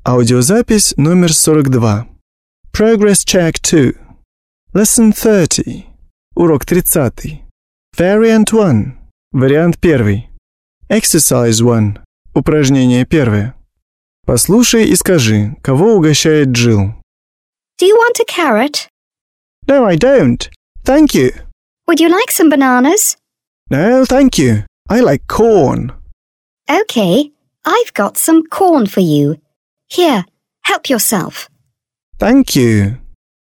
Аудиозапись номер 42. Progress Check 2. Lesson 30. Урок 30. Variant 1. Вариант 1. Exercise 1. Упражнение 1. Послушай и скажи, кого угощает Джилл. Do you want a carrot? No, I don't. Thank you. Would you like some bananas? No, thank you. I like corn. Okay, I've got some corn for you. Here, help yourself. Thank you.